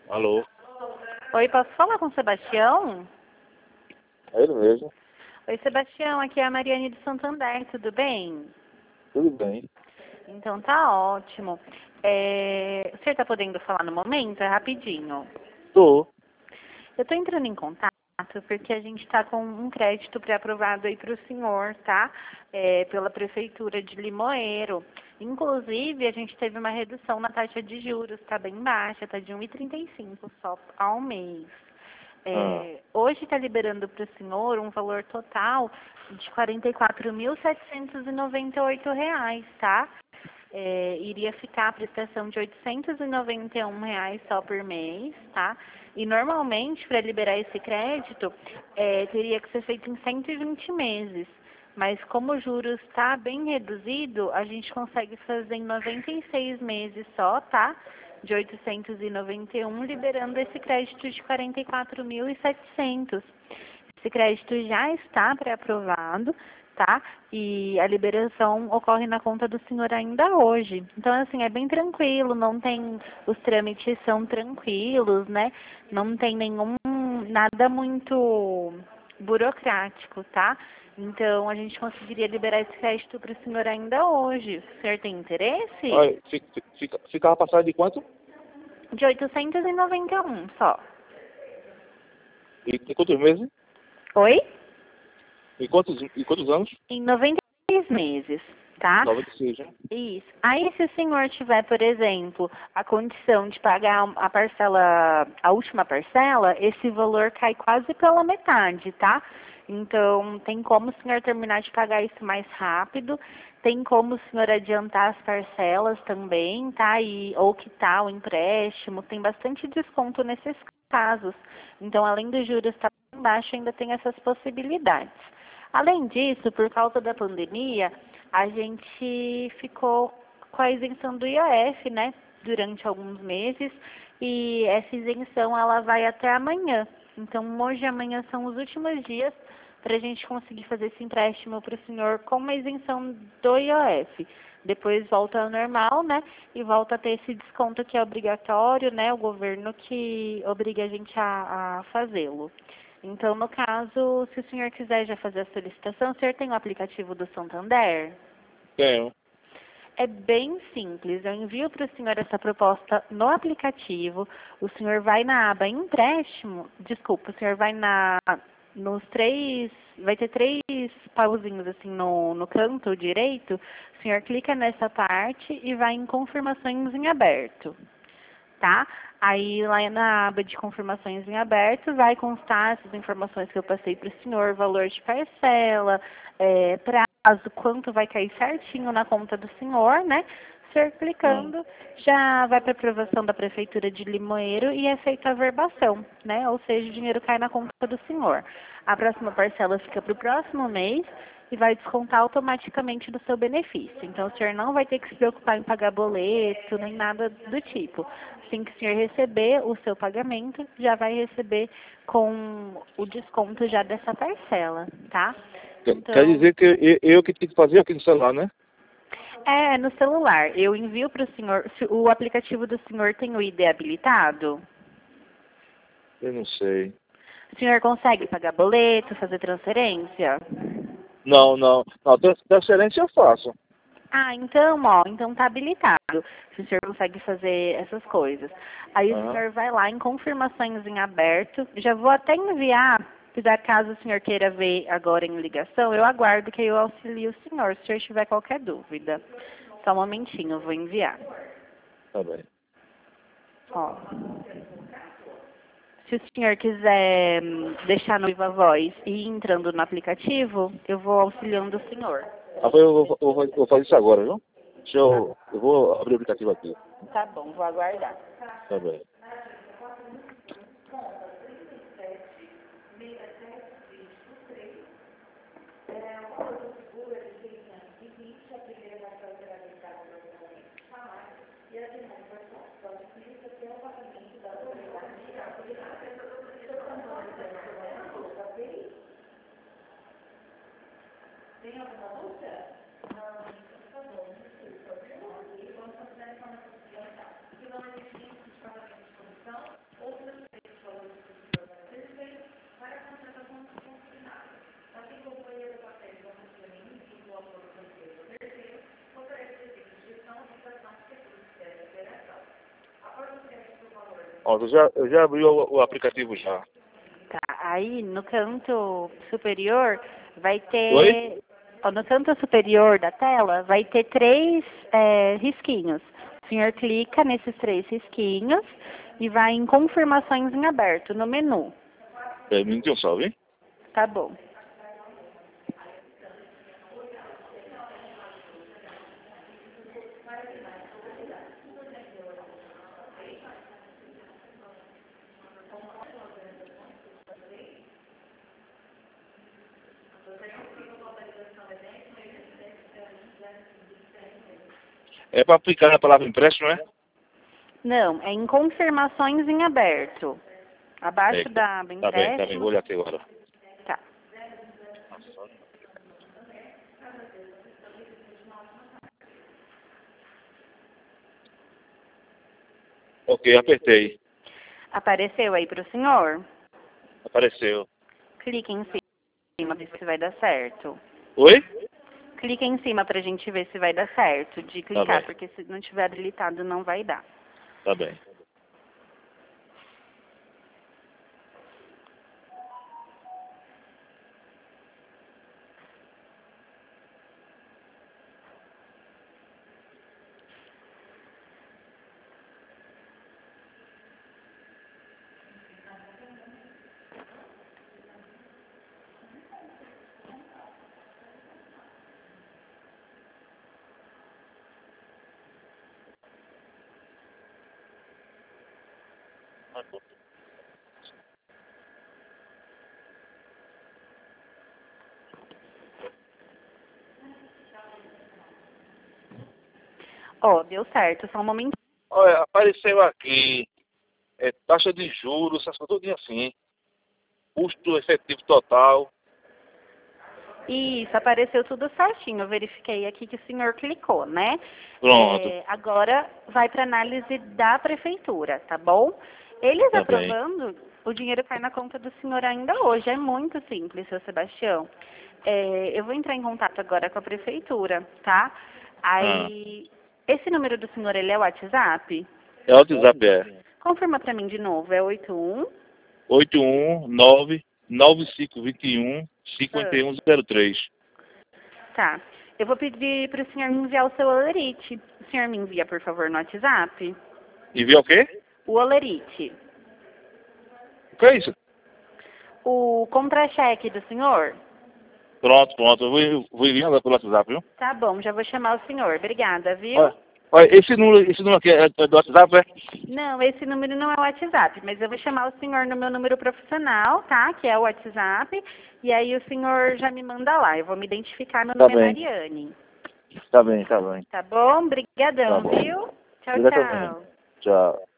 Alô? Oi, posso falar com o Sebastião? É ele mesmo. Oi, Sebastião, aqui é a Mariane de Santander, tudo bem? Tudo bem. Então tá ótimo. O senhor tá podendo falar no momento? É rapidinho. Tô. Eu tô entrando em contato porque a gente tá com um crédito pré-aprovado aí pro senhor, tá? Pela Prefeitura de Limoeiro. Inclusive, a gente teve uma redução na taxa de juros, tá bem baixa, tá de 1,35 só ao mês. Ah, Hoje está liberando para o senhor um valor total de R$ 44.798, tá? Iria ficar a prestação de R$ 891 só por mês, tá? E normalmente, para liberar esse crédito, teria que ser feito em 120 meses. Mas como o juros está bem reduzido, a gente consegue fazer em 96 meses só, tá? De 891, liberando esse crédito de 44.700. Esse crédito já está pré-aprovado, tá? E a liberação ocorre na conta do senhor ainda hoje. Então, assim, é bem tranquilo, não tem, os trâmites são tranquilos, né? Não tem nada muito burocrático, tá? Então, a gente conseguiria liberar esse crédito para o senhor ainda hoje. O senhor tem interesse? olha, ficava passado de quanto? De 891 só. E em quantos meses? Oi? E quantos anos? Em 96 meses, tá? 96, né? Isso. Aí, se o senhor tiver, por exemplo, a condição de pagar a parcela, a última parcela, esse valor cai quase pela metade, tá? Então, tem como o senhor terminar de pagar isso mais rápido, tem como o senhor adiantar as parcelas também, tá? Ou quitar o empréstimo, tem bastante desconto nesses casos. Então, além dos juros estar baixo, ainda tem essas possibilidades. Além disso, por causa da pandemia, a gente ficou com a isenção do IOF, né, durante alguns meses, e essa isenção ela vai até amanhã. Então, hoje e amanhã são os últimos dias para a gente conseguir fazer esse empréstimo para o senhor com uma isenção do IOF. Depois volta ao normal, né, e volta a ter esse desconto que é obrigatório, né, o governo que obriga a gente a fazê-lo. Então, no caso, se o senhor quiser já fazer a solicitação, o senhor tem o aplicativo do Santander? Tenho. É bem simples. Eu envio para o senhor essa proposta no aplicativo. O senhor vai na aba empréstimo. Desculpa, o senhor vai nos três. Vai ter três pauzinhos assim no canto direito. O senhor clica nessa parte e vai em confirmações em aberto, tá? Aí lá na aba de confirmações em aberto vai constar essas informações que eu passei para o senhor, valor de parcela, prazo, quanto vai cair certinho na conta do senhor, né? O senhor Ah, clicando, já vai para aprovação da Prefeitura de Limoeiro e é feita a verbação, né? Ou seja, o dinheiro cai na conta do senhor. A próxima parcela fica para o próximo mês e vai descontar automaticamente do seu benefício. Então, o senhor não vai ter que se preocupar em pagar boleto, nem nada do tipo. Assim que o senhor receber o seu pagamento, já vai receber com o desconto já dessa parcela, tá? quer Então, dizer que eu que tenho que fazer aqui no celular, né? é no celular. Eu envio para o senhor, se o aplicativo do senhor tem o ID habilitado? Eu não sei. O senhor consegue pagar boleto, fazer transferência? Não, não. Não, transferência eu faço. Ah, então, ó, então tá habilitado. Se o senhor consegue fazer essas coisas. Aí o Aham. senhor vai lá em confirmações em aberto. Já vou até enviar, se der caso o senhor queira ver agora em ligação, eu aguardo que eu auxilio o senhor, se o senhor tiver qualquer dúvida. Só um momentinho, eu vou enviar. Tá bem. Ó. Se o senhor quiser deixar no Viva Voz e ir entrando no aplicativo, eu vou auxiliando o senhor. Eu vou fazer isso agora, viu? Eu vou abrir o aplicativo aqui. Tá bom, vou aguardar. Tá bem. Ó, eu já abri o aplicativo já. Tá, aí no canto superior vai ter... Oi? Ó, no canto superior da tela vai ter três risquinhos. O senhor clica nesses três risquinhos e vai em confirmações em aberto, no menu. É, minutinho só, viu? Tá bom. É para aplicar na palavra empréstimo, né? Não, é em confirmações em aberto. Abaixo da aba Tá bem, empréstimo. vou olhar aqui agora. Tá. Ok, apertei. Apareceu aí para o senhor? Apareceu. Clique em cima, ver se vai dar certo. Oi? Clique em cima pra gente ver se vai dar certo de Tá clicar, bem. porque se não tiver habilitado não vai dar. Tá bem. Ó, deu certo, só um momentinho. Olha, apareceu aqui. Taxa de juros, essas coisas tudinho assim. Custo efetivo total. Isso, apareceu tudo certinho. Eu verifiquei aqui que o senhor clicou, né? Pronto. Agora vai para análise da prefeitura, tá bom? Eles Tá bem. aprovando, o dinheiro cai na conta do senhor ainda hoje. É muito simples, seu Sebastião. Eu vou entrar em contato agora com a prefeitura, tá? Ah. Aí, esse número do senhor, ele é o WhatsApp? É o WhatsApp, Confirma para mim de novo, é 81... 819-9521-5103. Tá. Eu vou pedir para o senhor me enviar o seu olerite. O senhor me envia, por favor, no WhatsApp? Envia o quê? O olerite. O que é isso? O contra-cheque do senhor? Pronto. Eu vou enviar pelo WhatsApp, viu? Tá bom, já vou chamar o senhor. Obrigada, viu? Olha, esse número aqui é do WhatsApp, é? Não, esse número não é o WhatsApp, mas eu vou chamar o senhor no meu número profissional, tá? Que é o WhatsApp. E aí o senhor já me manda lá. Eu vou me identificar. Meu Tá nome é bem. Mariane. Tá bem. Tá bom? Tá Obrigadão, bom. viu? Tchau, Diretamente. tchau. Tchau.